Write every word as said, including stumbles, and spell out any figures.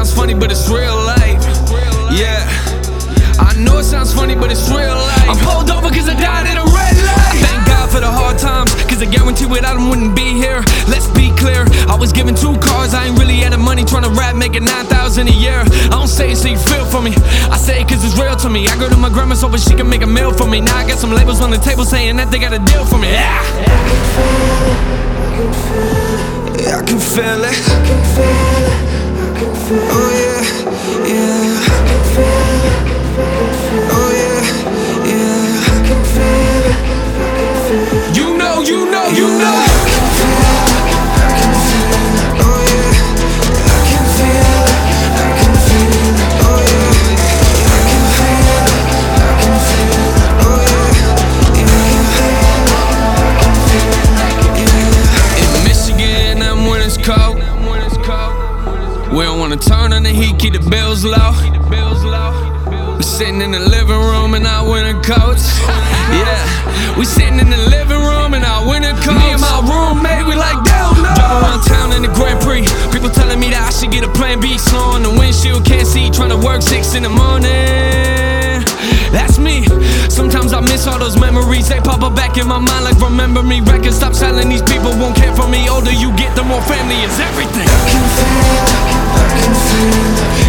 sounds funny, but it's real life. Yeah, I know it sounds funny, but it's real life. I'm pulled over cause I died in a red light. Thank God for the hard times, cause I guarantee without them wouldn't be here. Let's be clear, I was given two cars, I ain't really had the money, trying to rap, making nine thousand a year. I don't say it so you feel for me, I say it cause it's real to me. I go to my grandma so she can make a meal for me. Now I got some labels on the table saying that they got a deal for me. Yeah, yeah, I can feel it. I can feel it. I can feel it. Oh yeah, yeah. I can feel it. Oh yeah, yeah. I can feel it. I can feel it. You know, you know, you know. I can feel it. I can feel it. Oh yeah. I can feel it. I can feel it. Oh yeah. I can feel it. I can feel it. Oh yeah. Yeah. I can feel it. Yeah. In Michigan, I'm when it's cold. We don't wanna turn on the heat, keep the bills low. We sitting in the living room in our winter coats. Yeah, we sitting in the living room in our winter coats. Me and my roommate, we like down no. Drive around town in the Grand Prix. People telling me that I should get a plan B. Slow on the windshield, can't see, trying to work six in the morning. That's me. Sometimes I miss all those memories. They pop up back in my mind like remember me. Records stop selling, these people won't care for me. Older you get, the more family is everything. I can feel it, I can feel it.